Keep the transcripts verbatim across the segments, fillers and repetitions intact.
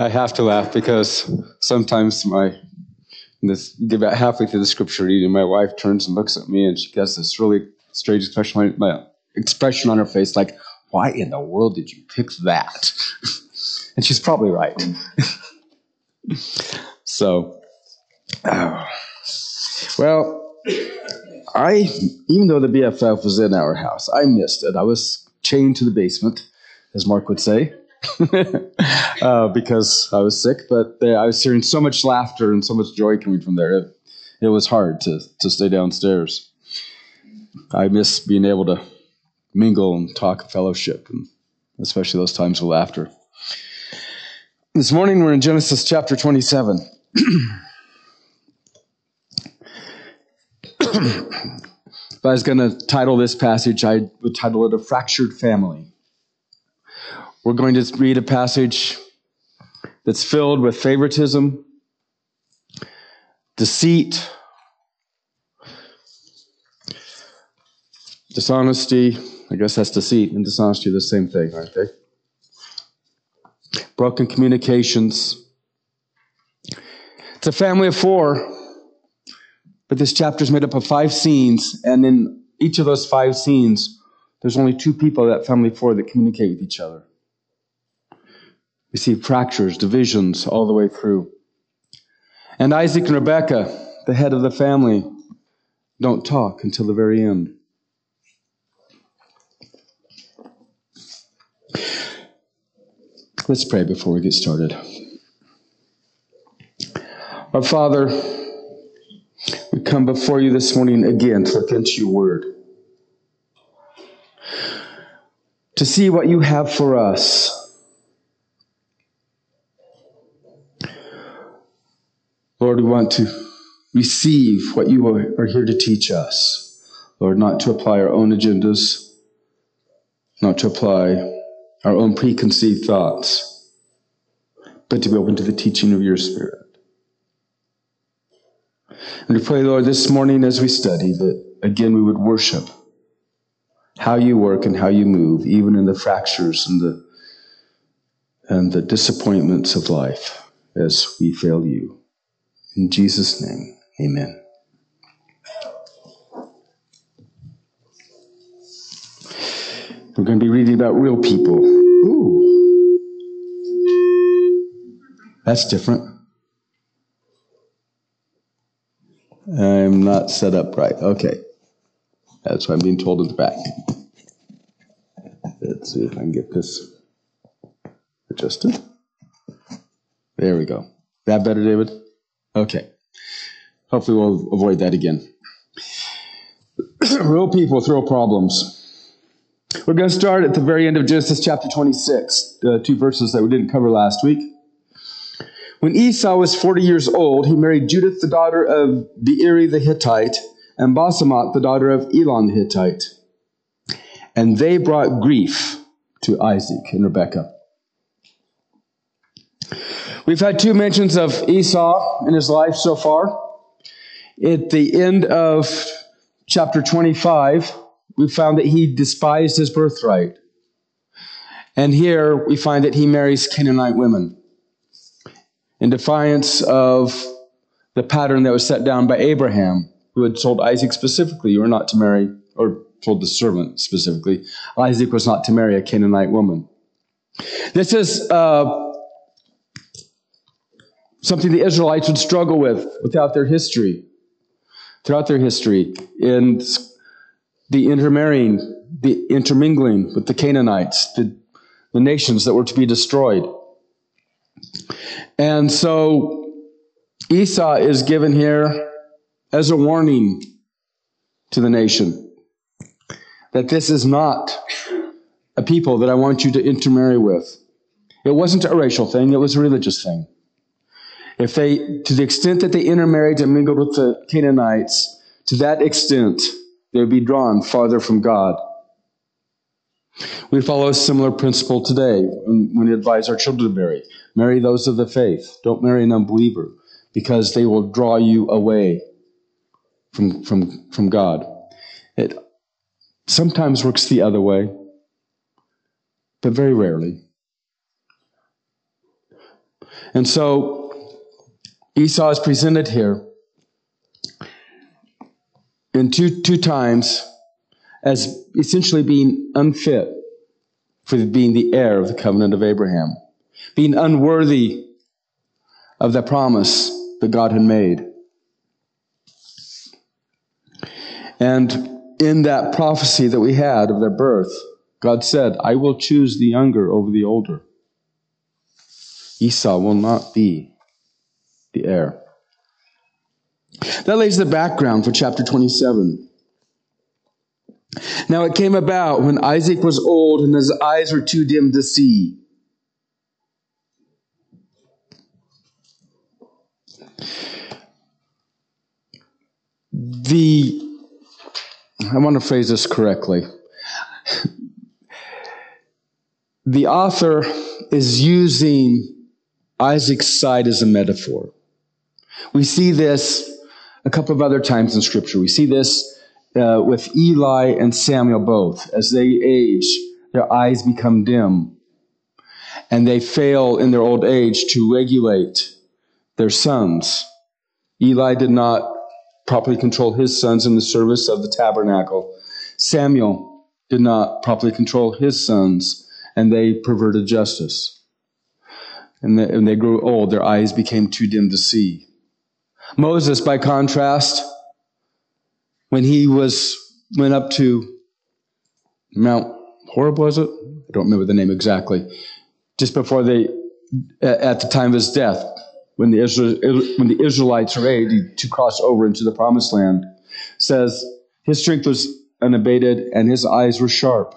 I have to laugh because sometimes my this get about halfway through the scripture reading, my wife turns and looks at me, and she gets this really strange expression on my expression on her face, like, "Why in the world did you pick that?" And she's probably right. So, oh. Well, I even though the B F F was in our house, I missed it. I was chained to the basement, as Mark would say. uh, because I was sick, but uh, I was hearing so much laughter and so much joy coming from there. It, it was hard to, to stay downstairs. I miss being able to mingle and talk fellowship, and especially those times of laughter. This morning we're in Genesis chapter twenty-seven. If I was going to title this passage, I would title it A Fractured Family. We're going to read a passage that's filled with favoritism, deceit, dishonesty. I guess that's deceit and dishonesty are the same thing, aren't they? Broken communications. It's a family of four, but this chapter is made up of five scenes, and in each of those five scenes, there's only two people of that family of four that communicate with each other. We see fractures, divisions all the way through. And Isaac and Rebekah, the head of the family, don't talk until the very end. Let's pray before we get started. Our Father, we come before you this morning again to look into your word, to see what you have for us. Lord, we want to receive what you are here to teach us. Lord, not to apply our own agendas, not to apply our own preconceived thoughts, but to be open to the teaching of your Spirit. And we pray, Lord, this morning as we study that, again, we would worship how you work and how you move, even in the fractures and the, and the disappointments of life as we fail you. In Jesus' name, amen. We're going to be reading about real people. Ooh. That's different. I'm not set up right. Okay. That's what I'm being told at the back. Let's see if I can get this adjusted. There we go. That better, David? Okay. Hopefully we'll avoid that again. Real people with real problems. We're going to start at the very end of Genesis chapter twenty-six, uh, two verses that we didn't cover last week. When Esau was forty years old, he married Judith, the daughter of Beeri the Hittite, and Basemat, the daughter of Elon the Hittite. And they brought grief to Isaac and Rebekah. We've had two mentions of Esau in his life so far. At the end of chapter twenty-five, we found that he despised his birthright. And here we find that he marries Canaanite women in defiance of the pattern that was set down by Abraham, who had told Isaac specifically, you are not to marry, or told the servant specifically, Isaac was not to marry a Canaanite woman. This is uh, something the Israelites would struggle with without their history, throughout their history, in the intermarrying, the intermingling with the Canaanites, the, the nations that were to be destroyed. And so Esau is given here as a warning to the nation that this is not a people that I want you to intermarry with. It wasn't a racial thing, it was a religious thing. If they, to the extent that they intermarried and mingled with the Canaanites, to that extent, they would be drawn farther from God. We follow a similar principle today when we advise our children to marry. Marry those of the faith. Don't marry an unbeliever, because they will draw you away from, from, from God. It sometimes works the other way, but very rarely. And so Esau is presented here in two, two times as essentially being unfit for being the heir of the covenant of Abraham, being unworthy of the promise that God had made. And in that prophecy that we had of their birth, God said, I will choose the younger over the older. Esau will not be the heir. That lays the background for chapter twenty-seven. Now it came about when Isaac was old and his eyes were too dim to see. The, I want to phrase this correctly. The author is using Isaac's side as a metaphor. We see this a couple of other times in Scripture. We see this uh, with Eli and Samuel both. As they age, their eyes become dim, and they fail in their old age to regulate their sons. Eli did not properly control his sons in the service of the tabernacle. Samuel did not properly control his sons, and they perverted justice. And they, and they grew old. Their eyes became too dim to see. Moses, by contrast, when he was went up to Mount Horeb, was it? I don't remember the name exactly. Just before they, at the time of his death, when the Israel, when the Israelites are ready to cross over into the Promised Land, says his strength was unabated and his eyes were sharp.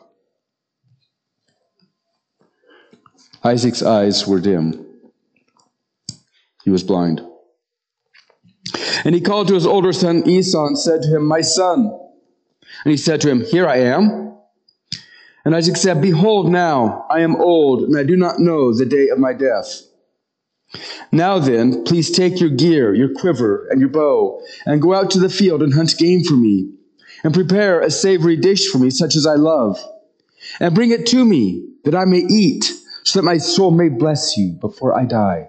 Isaac's eyes were dim. He was blind. And he called to his older son Esau and said to him, my son. And he said to him, here I am. And Isaac said, behold, now I am old, and I do not know the day of my death. Now then, please take your gear, your quiver, and your bow, and go out to the field and hunt game for me, and prepare a savory dish for me, such as I love. And bring it to me, that I may eat, so that my soul may bless you before I die.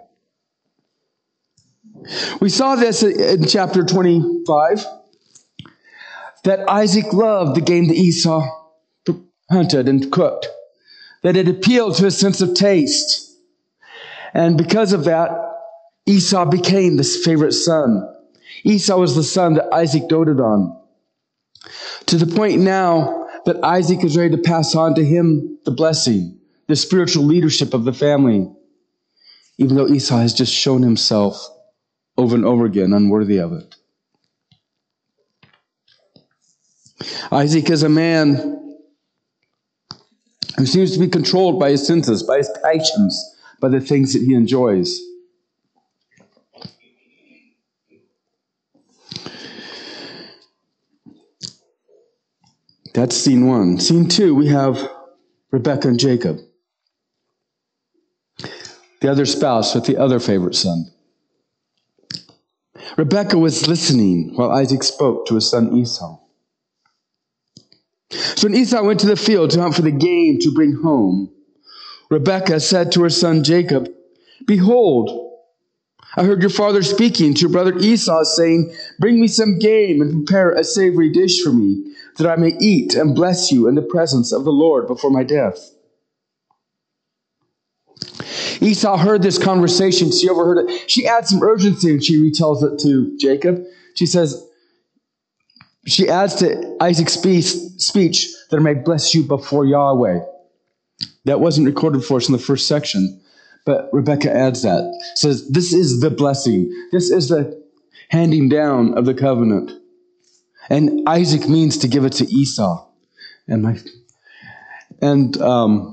We saw this in chapter twenty-five, that Isaac loved the game that Esau hunted and cooked, that it appealed to his sense of taste. And because of that, Esau became this favorite son. Esau was the son that Isaac doted on, to the point now that Isaac is ready to pass on to him the blessing, the spiritual leadership of the family, even though Esau has just shown himself over and over again unworthy of it. Isaac is a man who seems to be controlled by his senses, by his passions, by the things that he enjoys. That's scene one. Scene two, we have Rebekah and Jacob, the other spouse with the other favorite son. Rebekah was listening while Isaac spoke to his son Esau. So when Esau went to the field to hunt for the game to bring home, Rebekah said to her son Jacob, behold, I heard your father speaking to your brother Esau, saying, bring me some game and prepare a savory dish for me, that I may eat and bless you in the presence of the Lord before my death. Esau heard this conversation. She overheard it. She adds some urgency and she retells it to Jacob. She says, she adds to Isaac's speech that I may bless you before Yahweh. That wasn't recorded for us in the first section, but Rebekah adds that. Says, this is the blessing. This is the handing down of the covenant. And Isaac means to give it to Esau. And my, and, um,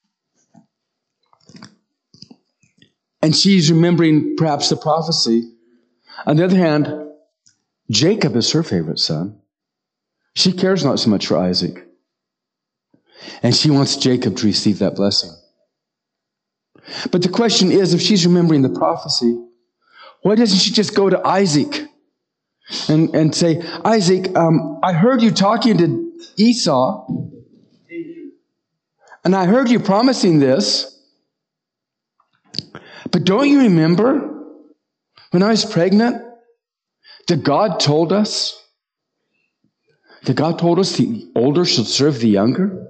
And she's remembering perhaps the prophecy. On the other hand, Jacob is her favorite son. She cares not so much for Isaac. And she wants Jacob to receive that blessing. But the question is, if she's remembering the prophecy, why doesn't she just go to Isaac and, and say, Isaac, um, I heard you talking to Esau, and I heard you promising this. But don't you remember when I was pregnant that God told us that God told us the older should serve the younger?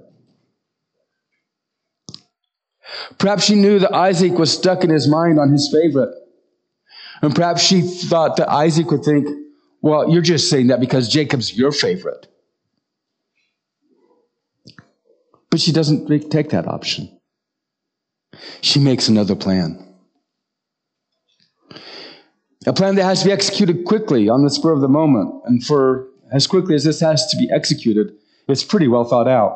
Perhaps she knew that Isaac was stuck in his mind on his favorite. And perhaps she thought that Isaac would think, well, you're just saying that because Jacob's your favorite. But she doesn't take that option. She makes another plan. A plan that has to be executed quickly on the spur of the moment. And for as quickly as this has to be executed, it's pretty well thought out.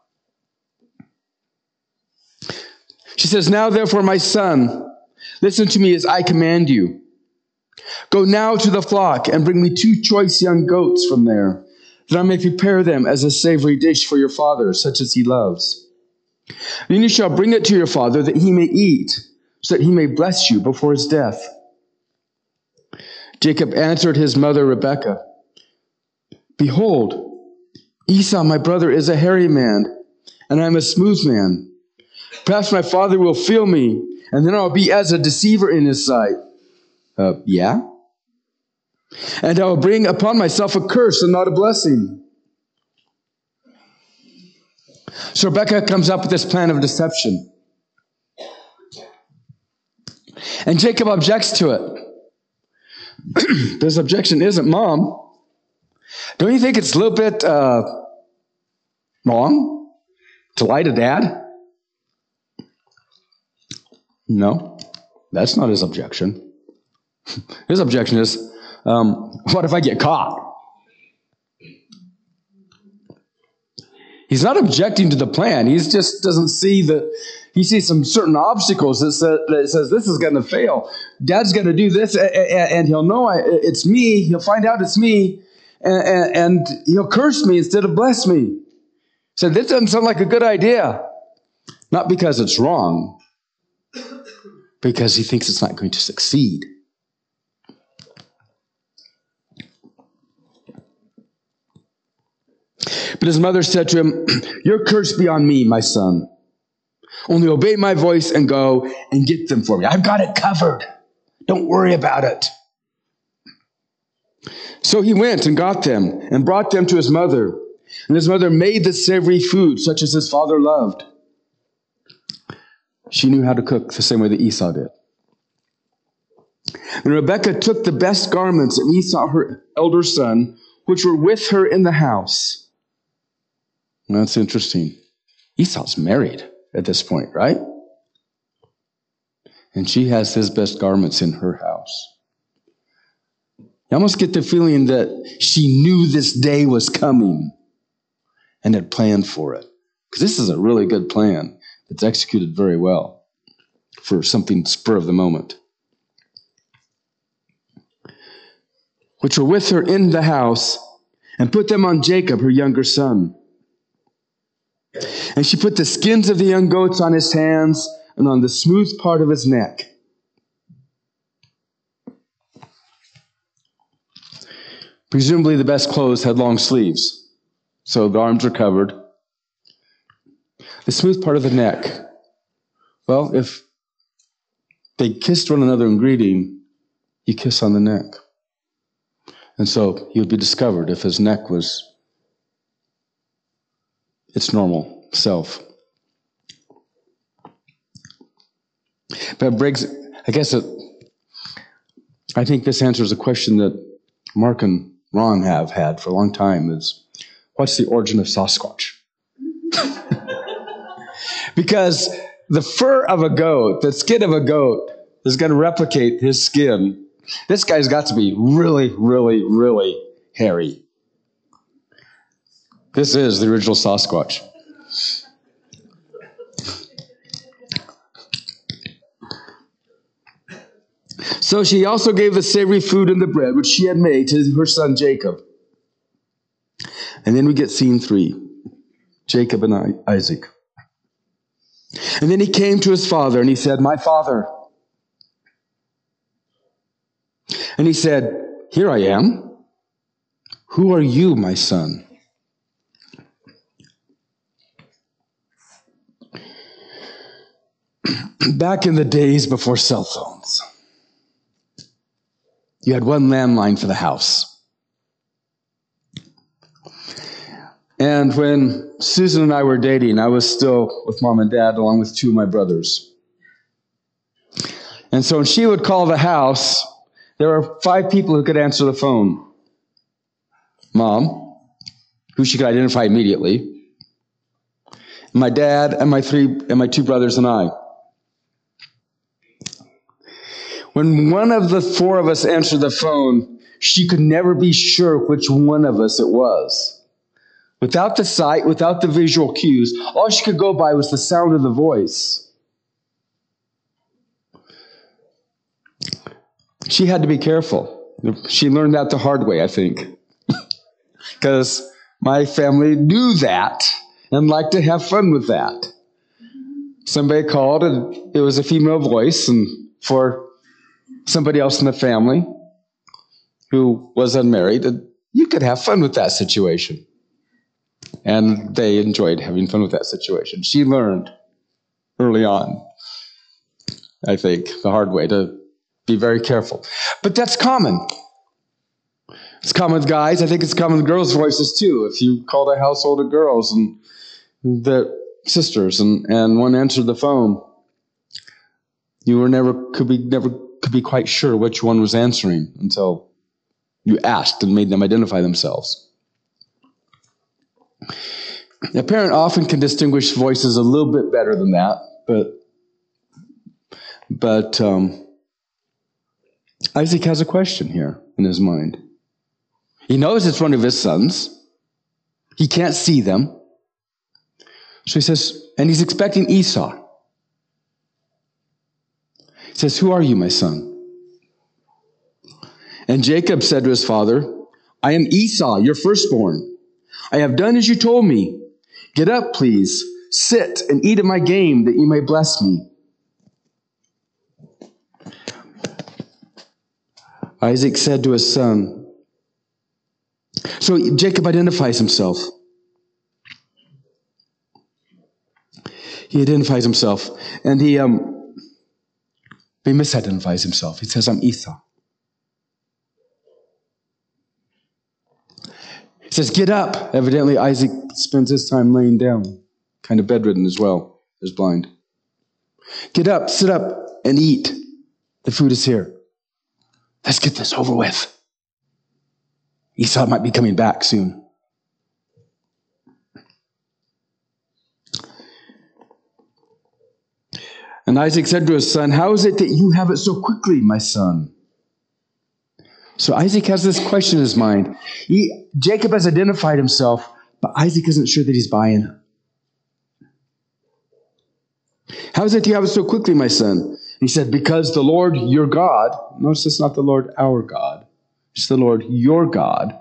She says, now therefore, my son, listen to me as I command you. Go now to the flock and bring me two choice young goats from there, that I may prepare them as a savory dish for your father, such as he loves. Then you shall bring it to your father, that he may eat, so that he may bless you before his death. Jacob answered his mother Rebekah, behold, Esau my brother is a hairy man, and I am a smooth man. Perhaps my father will feel me, and then I'll be as a deceiver in his sight. Uh, yeah? And I will bring upon myself a curse and not a blessing. So Rebekah comes up with this plan of deception. And Jacob objects to it. This objection isn't, Mom, don't you think it's a little bit uh, wrong to lie to Dad? No, that's not his objection. His objection is, um, what if I get caught? He's not objecting to the plan. He just doesn't see that. He sees some certain obstacles that, say, that says this is going to fail. Dad's going to do this, and he'll know I, it's me. He'll find out it's me, and, and he'll curse me instead of bless me. So this doesn't sound like a good idea. Not because it's wrong, because he thinks it's not going to succeed. But his mother said to him, your curse be on me, my son. Only obey my voice and go and get them for me. I've got it covered. Don't worry about it. So he went and got them and brought them to his mother. And his mother made the savory food, such as his father loved. She knew how to cook the same way that Esau did. And Rebekah took the best garments of Esau, her elder son, which were with her in the house. And that's interesting. Esau's married at this point, right? And she has his best garments in her house. You almost get the feeling that she knew this day was coming and had planned for it. Because this is a really good plan that's executed very well for something spur of the moment. Which were with her in the house, and put them on Jacob, her younger son. And she put the skins of the young goats on his hands and on the smooth part of his neck. Presumably the best clothes had long sleeves, so the arms are covered. The smooth part of the neck. Well, if they kissed one another in greeting, you kiss on the neck. And so he would be discovered if his neck was its normal self. But Briggs, I guess it, I think this answers a question that Mark and Ron have had for a long time is, what's the origin of Sasquatch? Because the fur of a goat, the skin of a goat, is going to replicate his skin. This guy's got to be really, really, really hairy. This is the original Sasquatch. So she also gave the savory food and the bread, which she had made, to her son Jacob. And then we get scene three, Jacob and Isaac. And then he came to his father, and he said, my father. And he said, here I am. Who are you, my son? Back in the days before cell phones, you had one landline for the house. And when Susan and I were dating, I was still with mom and dad along with two of my brothers. And so when she would call the house, there were five people who could answer the phone. Mom, who she could identify immediately, my dad and my three and my two brothers and I. When one of the four of us answered the phone, she could never be sure which one of us it was. Without the sight, without the visual cues, all she could go by was the sound of the voice. She had to be careful. She learned that the hard way, I think. Because my family knew that and liked to have fun with that. Somebody called and it was a female voice, and for somebody else in the family who was unmarried, you could have fun with that situation. And they enjoyed having fun with that situation. She learned early on, I think, the hard way, to be very careful. But that's common. It's common with guys. I think it's common with girls' voices too. If you called a household of girls and their sisters, and, and one answered the phone, you were never could be never could be quite sure which one was answering until you asked and made them identify themselves. A parent often can distinguish voices a little bit better than that, but but um, Isaac has a question here in his mind. He knows it's one of his sons. He can't see them. So he says, and he's expecting Esau. He says, "Who are you, my son?" And Jacob said to his father, "I am Esau, your firstborn. I have done as you told me. Get up, please. Sit and eat of my game, that you may bless me." Isaac said to his son. So Jacob identifies himself. He identifies himself. And he, um, he misidentifies himself. He says, "I'm Esau." He says, "Get up." Evidently, Isaac spends his time laying down, kind of bedridden as well, is blind. "Get up, sit up, and eat. The food is here. Let's get this over with. Esau might be coming back soon." And Isaac said to his son, "How is it that you have it so quickly, my son?" So Isaac has this question in his mind. He, Jacob has identified himself, but Isaac isn't sure that he's buying it. "How is it you have it so quickly, my son?" He said, "Because the Lord your God," notice it's not the Lord our God, it's the Lord your God,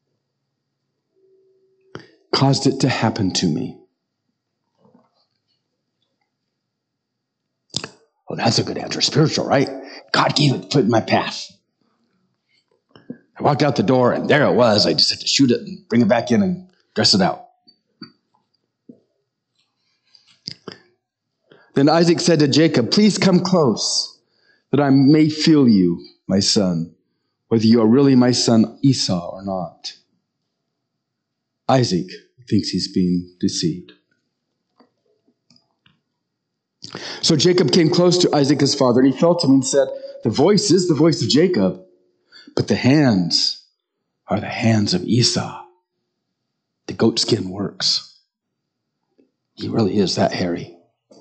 "caused it to happen to me." Well, that's a good answer. Spiritual, right? God gave it, put it in my path. I walked out the door, and there it was. I just had to shoot it and bring it back in and dress it out. Then Isaac said to Jacob, "Please come close, that I may feel you, my son, whether you are really my son Esau or not." Isaac thinks he's being deceived. So Jacob came close to Isaac, his father, and he felt him and said, "The voice is the voice of Jacob, but the hands are the hands of Esau. The goatskin works. He really is that hairy."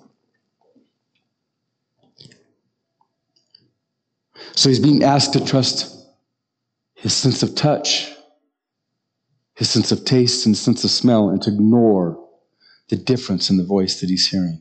So he's being asked to trust his sense of touch, his sense of taste and sense of smell, and to ignore the difference in the voice that he's hearing.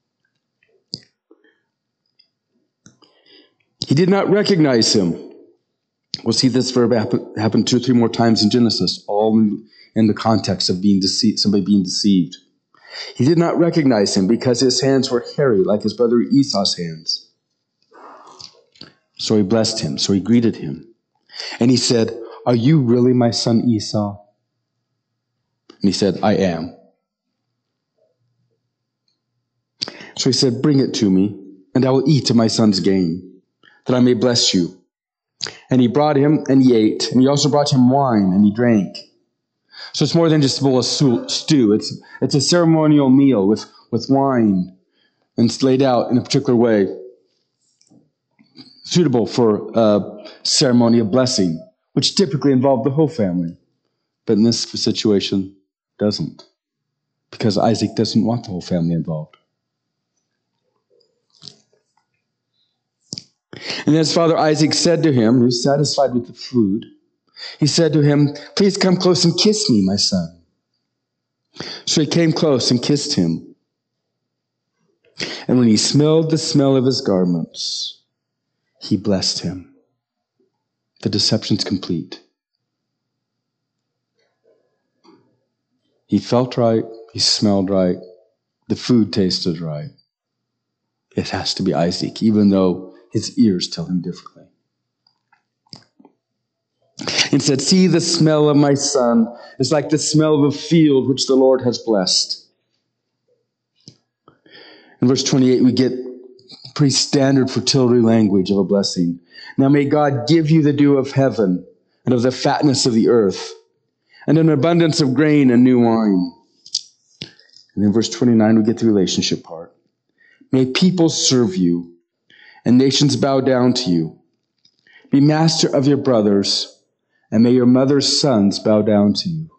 He did not recognize him. We'll see this verb happen, happen two or three more times in Genesis, all in, in the context of being deceived, somebody being deceived. He did not recognize him because his hands were hairy, like his brother Esau's hands. So he blessed him, so he greeted him. And he said, "Are you really my son Esau?" And he said, "I am." So he said, "Bring it to me." and I will eat of my son's game, that I may bless you. And he brought him, and he ate, and he also brought him wine, and he drank. So it's more than just a bowl of stew. It's, it's a ceremonial meal with, with wine, and it's laid out in a particular way, suitable for a ceremony of blessing, which typically involved the whole family. But in this situation, doesn't. Because Isaac doesn't want the whole family involved. And his father Isaac said to him, he was satisfied with the food, he said to him, please come close and kiss me, my son. So he came close and kissed him. And when he smelled the smell of his garments, he blessed him. The deception's complete. He felt right. He smelled right. The food tasted right. It has to be Isaac, even though his ears tell him differently. And said, see, the smell of my son is like the smell of a field which the Lord has blessed. In verse twenty-eight, we get pretty standard fertility language of a blessing. Now may God give you the dew of heaven and of the fatness of the earth and an abundance of grain and new wine. And in verse twenty-nine, we get the relationship part. May people serve you and nations bow down to you. Be master of your brothers, and may your mother's sons bow down to you.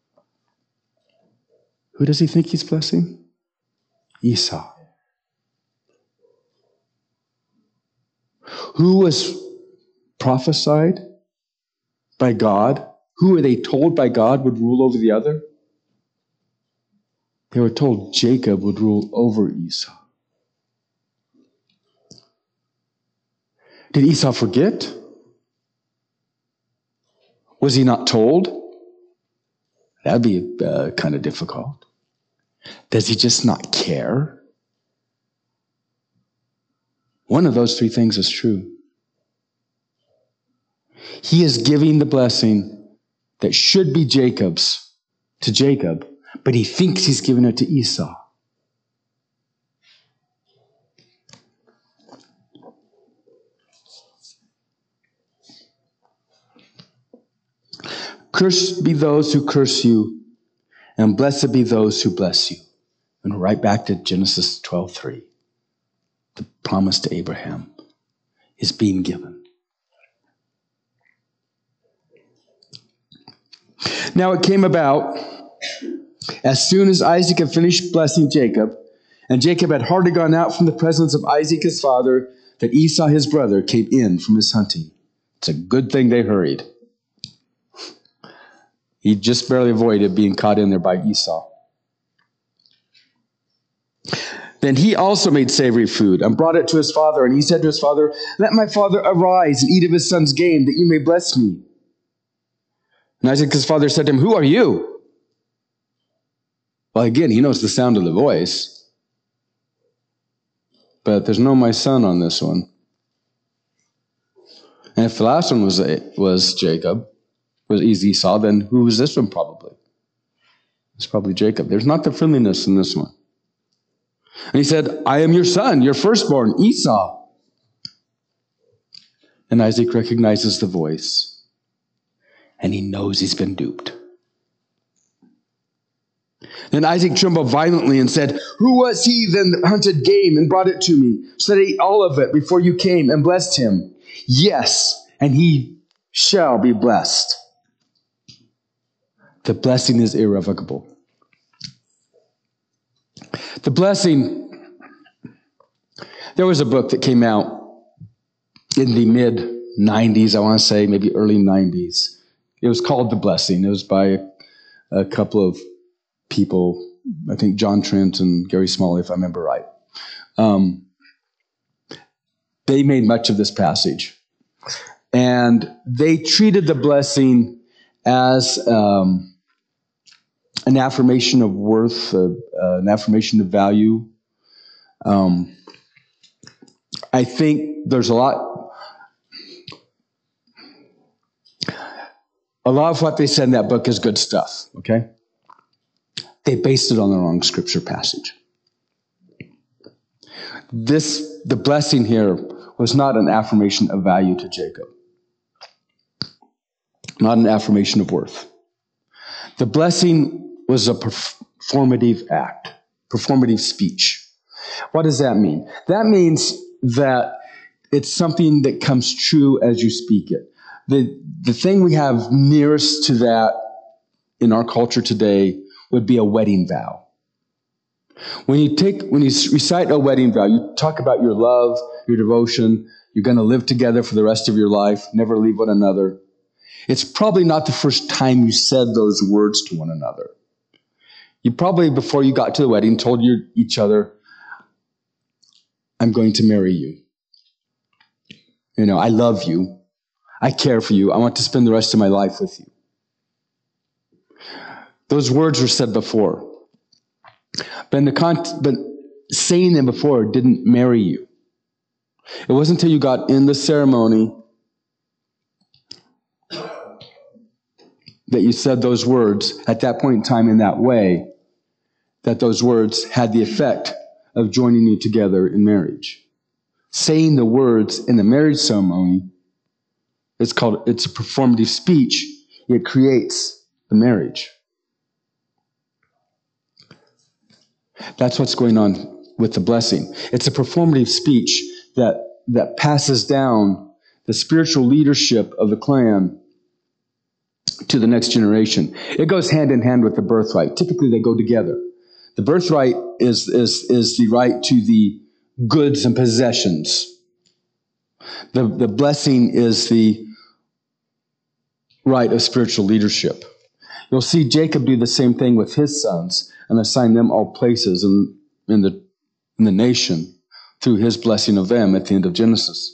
Who does he think he's blessing? Esau. Who was prophesied by God? Who were they told by God would rule over the other? They were told Jacob would rule over Esau. Did Esau forget? Was he not told? That'd be uh, kind of difficult. Does he just not care? One of those three things is true. He is giving the blessing that should be Jacob's to Jacob, but he thinks he's giving it to Esau. Cursed be those who curse you, and blessed be those who bless you. And right back to Genesis twelve three. The promise to Abraham is being given. Now it came about, as soon as Isaac had finished blessing Jacob, and Jacob had hardly gone out from the presence of Isaac his father, that Esau his brother came in from his hunting. It's a good thing they hurried. He just barely avoided being caught in there by Esau. Then he also made savory food and brought it to his father. And he said to his father, let my father arise and eat of his son's game, that you may bless me. And Isaac's father said to him, who are you? Well, again, he knows the sound of the voice. But there's no my son on this one. And if the last one was, was Jacob, was Esau, then who was this one probably? It's probably Jacob. There's not the friendliness in this one. And he said, I am your son, your firstborn, Esau. And Isaac recognizes the voice. And he knows he's been duped. Then Isaac trembled violently and said, who was he then that hunted game and brought it to me, so that I ate all of it before you came and blessed him? Yes, and he shall be blessed. The blessing is irrevocable. The blessing, there was a book that came out in the mid nineties, I want to say, maybe early nineties. It was called The Blessing. It was by a couple of people, I think John Trent and Gary Smalley, if I remember right. Um, they made much of this passage. And they treated the blessing as um, an affirmation of worth, uh, uh, an affirmation of value. Um, I think there's a lot, a lot of what they said in that book is good stuff, okay? They based it on the wrong scripture passage. This, the blessing here was not an affirmation of value to Jacob. Not an affirmation of worth. The blessing was a performative act, performative speech. What does that mean? That means that it's something that comes true as you speak it. The, the thing we have nearest to that in our culture today would be a wedding vow. When you take, when you recite a wedding vow, you talk about your love, your devotion, you're going to live together for the rest of your life, never leave one another. It's probably not the first time you said those words to one another. You probably, before you got to the wedding, told your, each other, I'm going to marry you. You know, I love you. I care for you. I want to spend the rest of my life with you. Those words were said before. But, in the con- but saying them before didn't marry you. It wasn't until you got in the ceremony that you said those words at that point in time in that way that those words had the effect of joining you together in marriage. Saying the words in the marriage ceremony, it's called, it's a performative speech. It creates the marriage. That's what's going on with the blessing. It's a performative speech that, that passes down the spiritual leadership of the clan to the next generation. It goes hand in hand with the birthright. Typically, they go together. The birthright is, is, is the right to the goods and possessions. The, the blessing is the right of spiritual leadership. You'll see Jacob do the same thing with his sons and assign them all places in, in, the, in the nation through his blessing of them at the end of Genesis.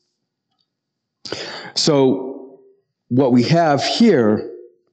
So what we have here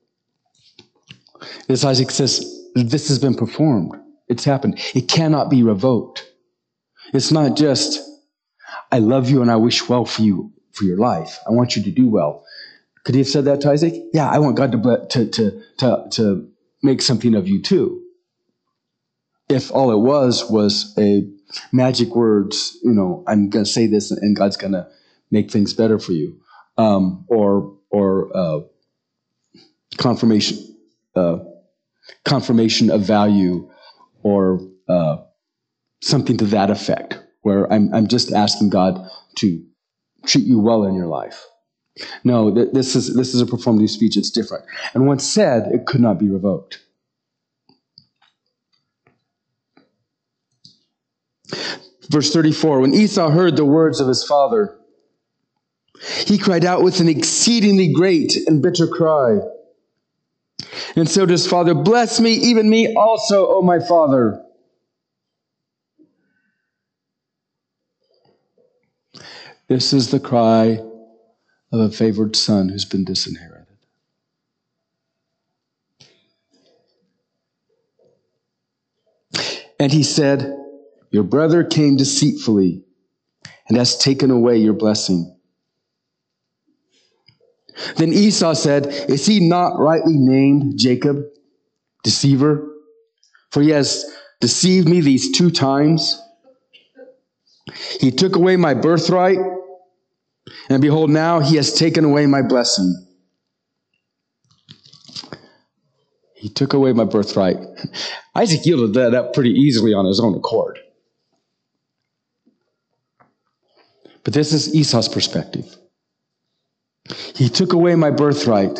is Isaac says, this has been performed. It's happened. It cannot be revoked. It's not just, I love you and I wish well for you, for your life. I want you to do well. Could he have said that to Isaac? Yeah, I want God to, ble- to, to, to, to make something of you too. If all it was was a magic words, you know, I'm going to say this and God's going to make things better for you. Um, or or uh, confirmation, uh, confirmation of value, or uh, something to that effect, where I'm I'm just asking God to treat you well in your life. No, th- this is this is a performative speech. It's different. And once said, it could not be revoked. Verse thirty-four, when Esau heard the words of his father, he cried out with an exceedingly great and bitter cry. And so to his father, bless me, even me also, O my father. This is the cry of a favored son who's been disinherited. And he said, your brother came deceitfully and has taken away your blessing. Then Esau said, is he not rightly named Jacob, deceiver? For he has deceived me these two times. He took away my birthright, and behold, now he has taken away my blessing. He took away my birthright. Isaac yielded that up pretty easily on his own accord. But this is Esau's perspective. He took away my birthright,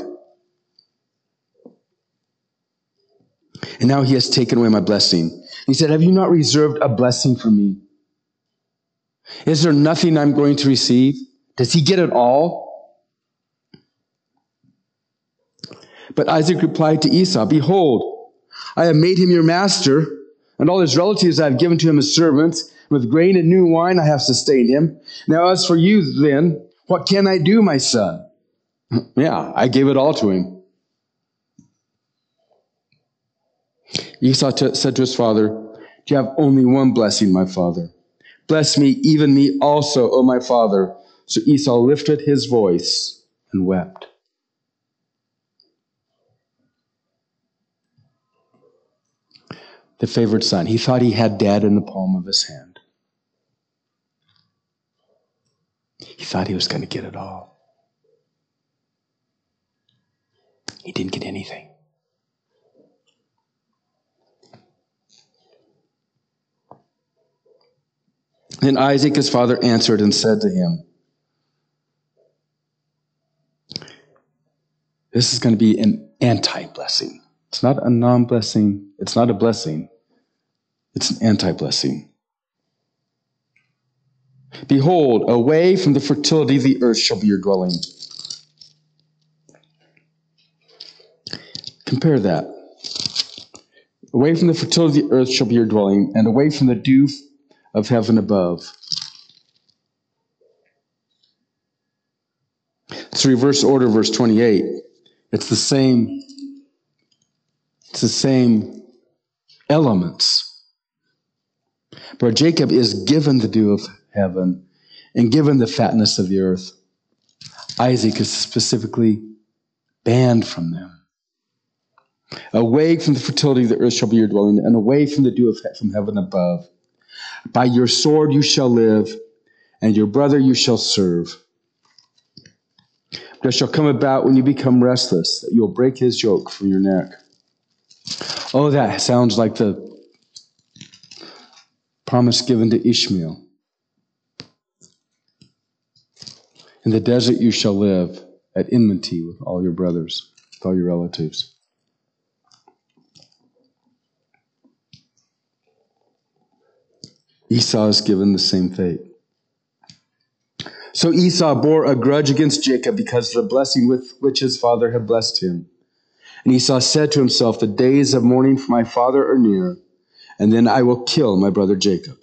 and now he has taken away my blessing. He said, have you not reserved a blessing for me? Is there nothing I'm going to receive? Does he get it all? But Isaac replied to Esau, behold, I have made him your master, and all his relatives I have given to him as servants. With grain and new wine I have sustained him. Now as for you then, what can I do, my son? Yeah, I gave it all to him. Esau t- said to his father, do you have only one blessing, my father? Bless me, even me also, O my father. So Esau lifted his voice and wept. The favored son. He thought he had dad in the palm of his hand. He thought he was going to get it all. He didn't get anything. Then Isaac, his father, answered and said to him, this is going to be an anti-blessing. It's not a non-blessing. It's not a blessing. It's an anti-blessing. Behold, away from the fertility of the earth shall be your dwelling. Compare that. Away from the fertility of the earth shall be your dwelling, and away from the dew of heaven above. It's reverse order, verse twenty-eight. It's the same, it's the same elements. But Jacob is given the dew of heaven and given the fatness of the earth. Isaac is specifically banned from them. Away from the fertility of the earth shall be your dwelling, and away from the dew of he- from heaven above. By your sword you shall live, and your brother you shall serve. But it shall come about when you become restless, that you'll break his yoke from your neck. Oh, that sounds like the promise given to Ishmael. In the desert you shall live at enmity with all your brothers, with all your relatives. Esau is given the same fate. So Esau bore a grudge against Jacob because of the blessing with which his father had blessed him. And Esau said to himself, the days of mourning for my father are near, and then I will kill my brother Jacob.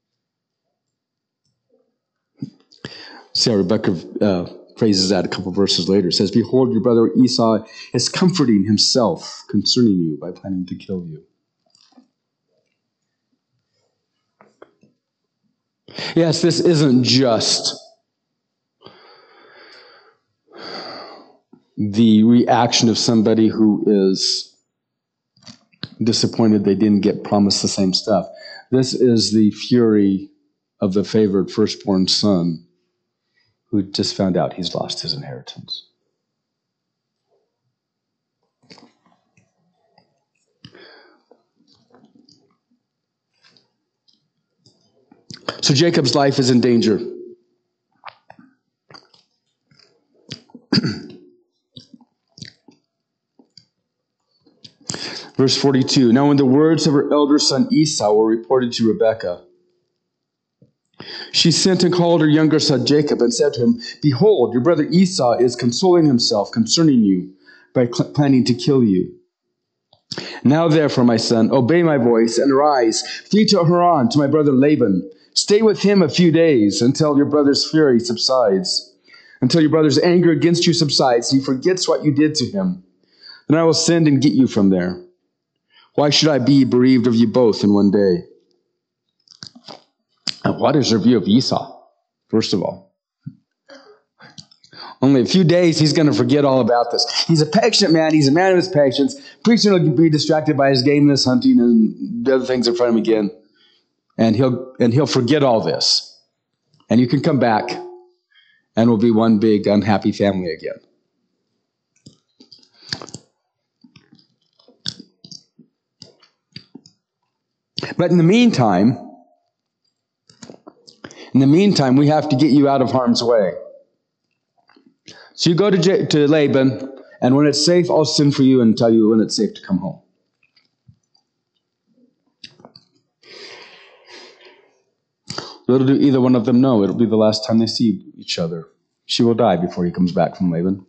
See how Rebecca uh, phrases that a couple verses later. It says, behold, your brother Esau is comforting himself concerning you by planning to kill you. Yes, this isn't just the reaction of somebody who is disappointed they didn't get promised the same stuff. This is the fury of the favored firstborn son who just found out he's lost his inheritance. So Jacob's life is in danger. Verse forty-two, now when the words of her elder son Esau were reported to Rebekah, she sent and called her younger son Jacob and said to him, behold, your brother Esau is consoling himself concerning you by cl- planning to kill you. Now therefore, my son, obey my voice and arise, flee to Haran to my brother Laban. Stay with him a few days until your brother's fury subsides, until your brother's anger against you subsides, and he forgets what you did to him. Then I will send and get you from there. Why should I be bereaved of you both in one day? And what is your view of Esau, first of all? Only a few days, he's going to forget all about this. He's a patient man. He's a man of his patience. Pretty soon he'll be distracted by his gameness hunting and the other things in front of him again. And he'll, and he'll forget all this. And you can come back, and we'll be one big unhappy family again. But in the meantime, in the meantime, we have to get you out of harm's way. So you go to, J- to Laban, and when it's safe, I'll send for you and tell you when it's safe to come home. Little do either one of them know, it'll be the last time they see each other. She will die before he comes back from Laban.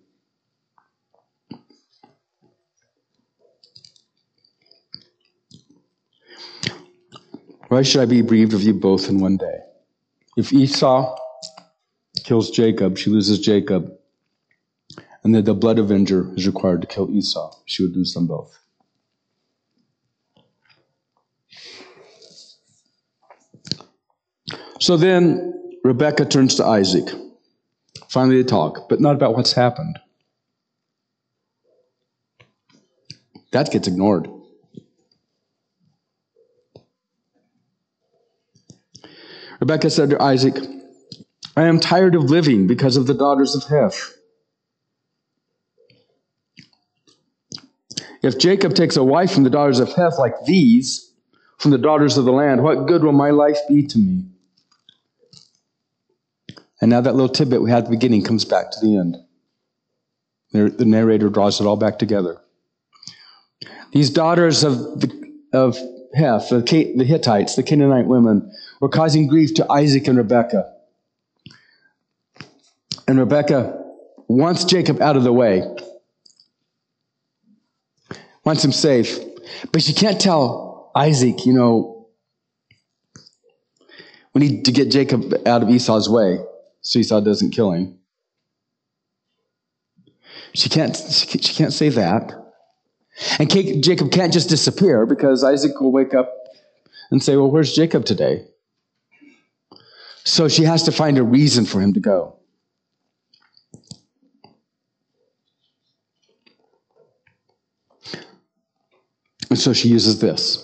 Why should I be bereaved of you both in one day? If Esau kills Jacob, she loses Jacob, and then the blood avenger is required to kill Esau, she would lose them both. So then Rebekah turns to Isaac. Finally they talk, but not about what's happened. That gets ignored. Rebekah said to Isaac, I am tired of living because of the daughters of Heth. If Jacob takes a wife from the daughters of Heth like these, from the daughters of the land, what good will my life be to me? And now that little tidbit we had at the beginning comes back to the end. The narrator draws it all back together. These daughters of the, of Heth, the, the Hittites, the Canaanite women, were causing grief to Isaac and Rebekah. And Rebekah wants Jacob out of the way, wants him safe. But she can't tell Isaac, you know, we need to get Jacob out of Esau's way so Esau doesn't kill him. She can't, she can't say that. And Jacob can't just disappear because Isaac will wake up and say, well, where's Jacob today? So she has to find a reason for him to go. And so she uses this.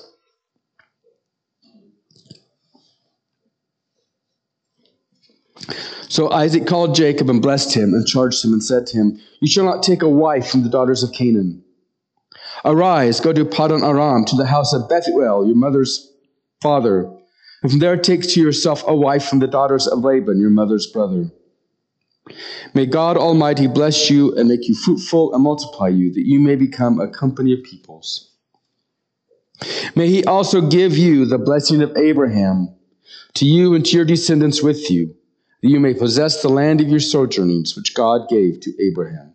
So Isaac called Jacob and blessed him and charged him and said to him, you shall not take a wife from the daughters of Canaan. Arise, go to Paddan Aram, to the house of Bethuel, your mother's father, and from there take to yourself a wife from the daughters of Laban, your mother's brother. May God Almighty bless you and make you fruitful and multiply you, that you may become a company of peoples. May he also give you the blessing of Abraham, to you and to your descendants with you, that you may possess the land of your sojournings, which God gave to Abraham.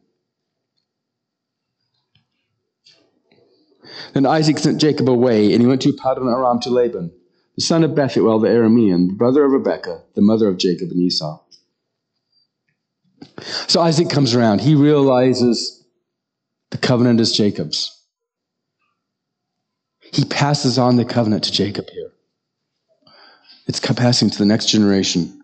Then Isaac sent Jacob away, and he went to Paddan Aram to Laban, the son of Bethuel the Aramean, the brother of Rebekah, the mother of Jacob and Esau. So Isaac comes around. He realizes the covenant is Jacob's. He passes on the covenant to Jacob here. It's passing to the next generation.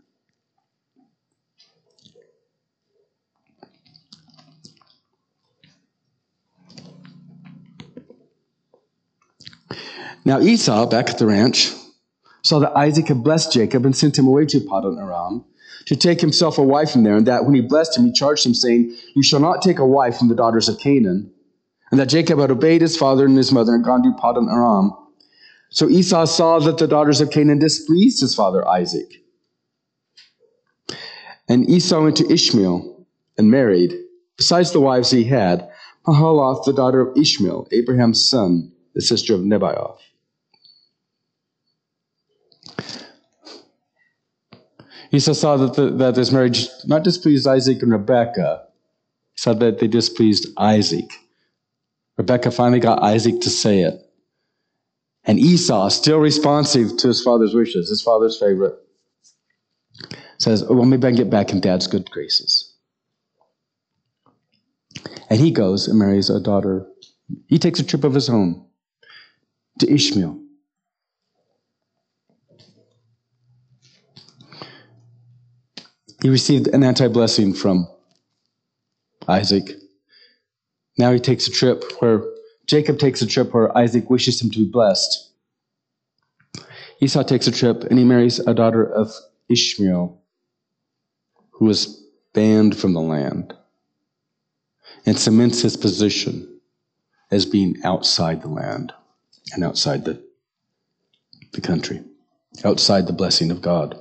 Now Esau, back at the ranch, saw that Isaac had blessed Jacob and sent him away to Paddan Aram to take himself a wife from there, and that when he blessed him, he charged him, saying, you shall not take a wife from the daughters of Canaan, and that Jacob had obeyed his father and his mother and gone to Paddan Aram. So Esau saw that the daughters of Canaan displeased his father Isaac. And Esau went to Ishmael and married, besides the wives he had, Mahalath, the daughter of Ishmael, Abraham's son, the sister of Nebaioth. Esau saw that, the, that this marriage not displeased Isaac and Rebekah. He saw that they displeased Isaac. Rebekah finally got Isaac to say it. And Esau, still responsive to his father's wishes, his father's favorite, says, oh, well, maybe I can get back in Dad's good graces. And he goes and marries a daughter. He takes a trip of his own to Ishmael. He received an anti-blessing from Isaac. Now he takes a trip where Jacob takes a trip where Isaac wishes him to be blessed. Esau takes a trip and he marries a daughter of Ishmael, who was banned from the land, and cements his position as being outside the land and outside the, the country, outside the blessing of God.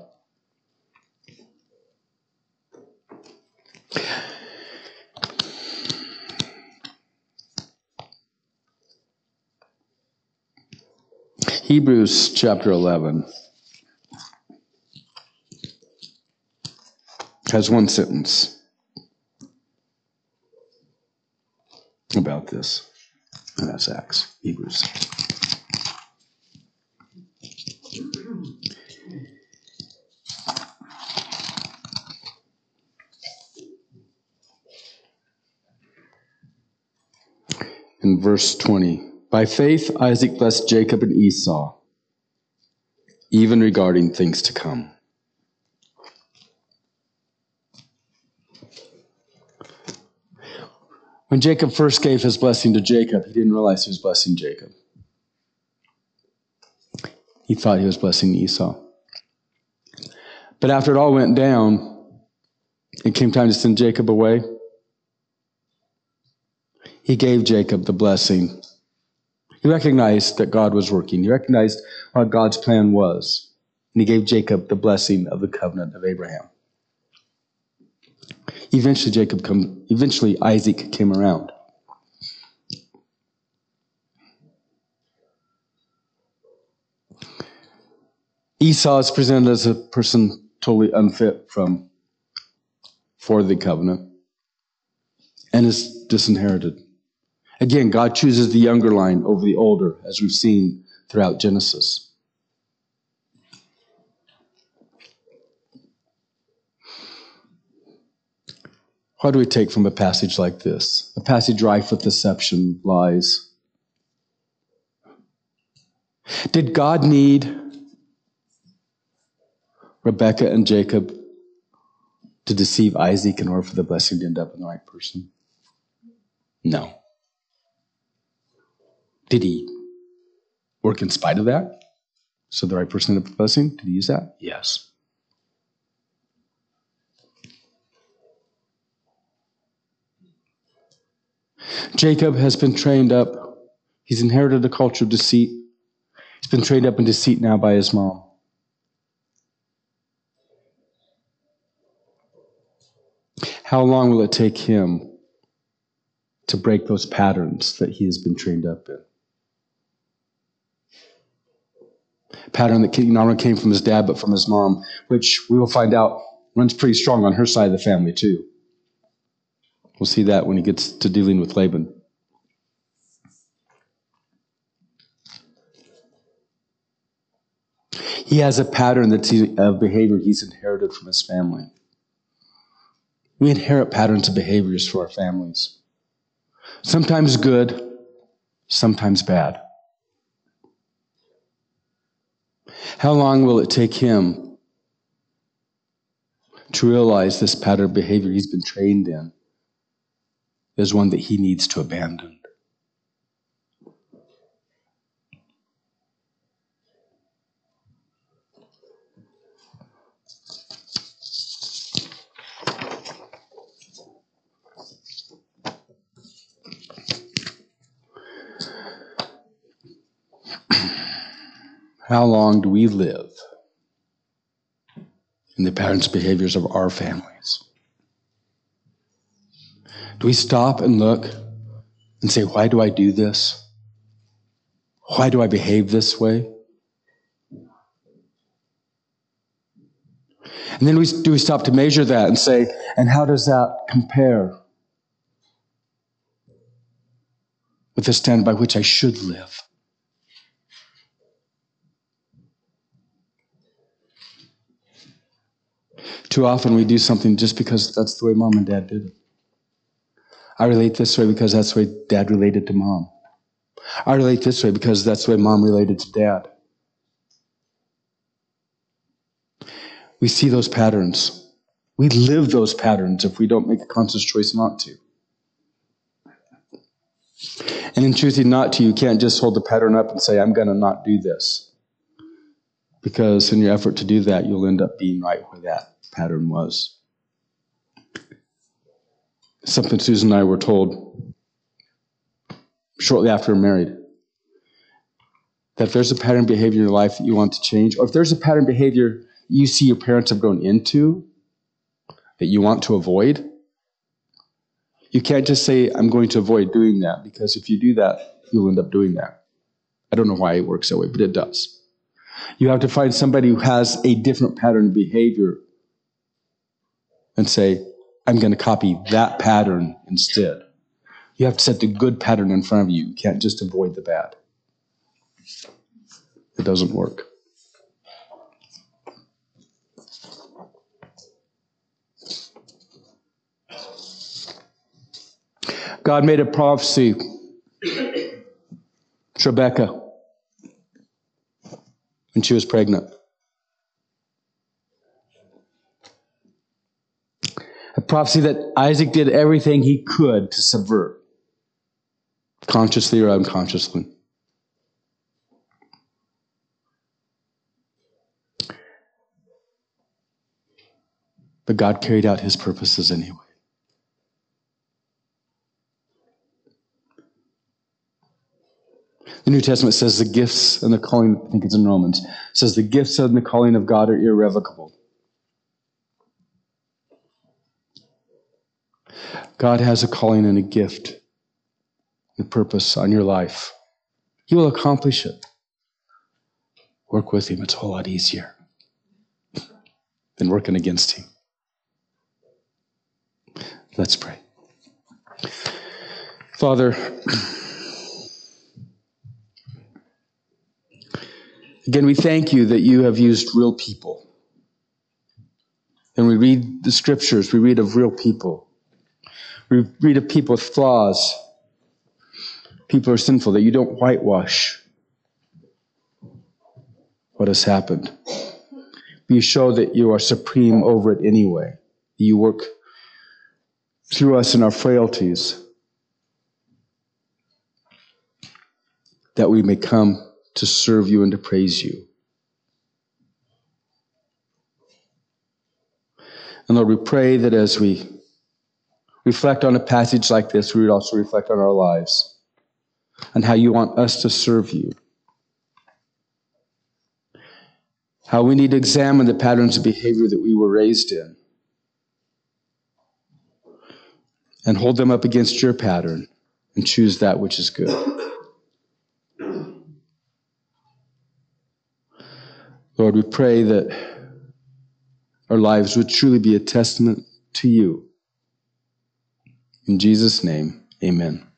Hebrews chapter eleven has one sentence about this, and that's Acts, Hebrews. In verse twenty, by faith Isaac blessed Jacob and Esau, even regarding things to come. When Jacob first gave his blessing to Jacob, he didn't realize he was blessing Jacob. He thought he was blessing Esau. But after it all went down, it came time to send Jacob away, he gave Jacob the blessing. He recognized that God was working. He recognized what God's plan was. And he gave Jacob the blessing of the covenant of Abraham. Eventually, Jacob come, eventually Isaac came around. Esau is presented as a person totally unfit from for the covenant and is disinherited. Again, God chooses the younger line over the older, as we've seen throughout Genesis. What do we take from a passage like this? A passage rife with deception, lies. Did God need Rebekah and Jacob to deceive Isaac in order for the blessing to end up in the right person? No. Did he work in spite of that? So the right person ended up with the blessing? Did he use that? Yes. Jacob has been trained up. He's inherited a culture of deceit. He's been trained up in deceit now by his mom. How long will it take him to break those patterns that he has been trained up in? A pattern that not only came from his dad, but from his mom, which we will find out runs pretty strong on her side of the family too. We'll see that when he gets to dealing with Laban. He has a pattern that's of behavior he's inherited from his family. We inherit patterns of behaviors for our families. Sometimes good, sometimes bad. How long will it take him to realize this pattern of behavior he's been trained in is one that he needs to abandon? How long do we live in the patterns and behaviors of our families? Do we stop and look and say, why do I do this? Why do I behave this way? And then we, do we stop to measure that and say, and how does that compare with the standard by which I should live? Too often we do something just because that's the way mom and dad did it. I relate this way because that's the way dad related to mom. I relate this way because that's the way mom related to dad. We see those patterns. We live those patterns if we don't make a conscious choice not to. And in choosing not to, you can't just hold the pattern up and say, I'm going to not do this. Because in your effort to do that, you'll end up being right where that pattern was. Something Susan and I were told shortly after we were married. That if there's a pattern of behavior in your life that you want to change, or if there's a pattern of behavior you see your parents have grown into that you want to avoid, you can't just say, I'm going to avoid doing that, because if you do that, you'll end up doing that. I don't know why it works that way, but it does. You have to find somebody who has a different pattern of behavior and say, I'm going to copy that pattern instead. You have to set the good pattern in front of you. You can't just avoid the bad. It doesn't work. God made a prophecy to Rebekah when she was pregnant. A prophecy that Isaac did everything he could to subvert, consciously or unconsciously. but God carried out his purposes anyway. The New Testament says the gifts and the calling, I think it's in Romans, says the gifts and the calling of God are irrevocable. God has a calling and a gift, a purpose on your life. He will accomplish it. Work with him. It's a whole lot easier than working against him. Let's pray. Father, again, we thank you that you have used real people. And we read the scriptures, we read of real people. We read of people with flaws. People are sinful, that you don't whitewash what has happened. You show that you are supreme over it anyway. You work through us in our frailties, that we may come to serve you and to praise you. And Lord, we pray that as we reflect on a passage like this, we would also reflect on our lives and how you want us to serve you. How we need to examine the patterns of behavior that we were raised in and hold them up against your pattern and choose that which is good. Lord, we pray that our lives would truly be a testament to you. In Jesus' name, amen.